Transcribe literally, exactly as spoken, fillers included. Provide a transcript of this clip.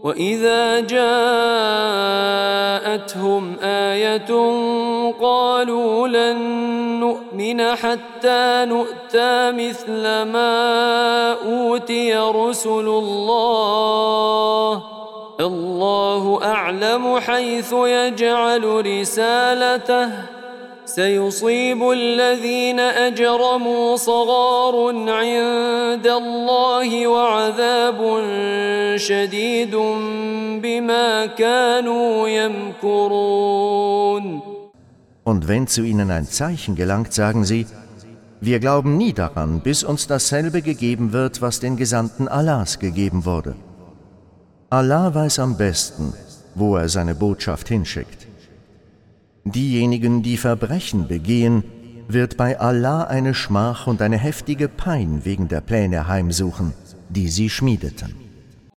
وإذا جاءتهم آية قالوا لن نؤمن حتى نؤتى مثل ما أوتي رسل الله الله أعلم حيث يجعل رسالته سيصيب الذين أجرموا صغار عند الله وعذاب شديد بما كانوا يمكرون. Und wenn zu ihnen ein Zeichen gelangt, sagen sie: Wir glauben nie daran, bis uns dasselbe gegeben wird, was den Gesandten Allahs gegeben wurde. Allah weiß am besten, wo er seine Botschaft hinschickt. Diejenigen, die Verbrechen begehen, wird bei Allah eine Schmach und eine heftige Pein wegen der Pläne heimsuchen, die sie schmiedeten.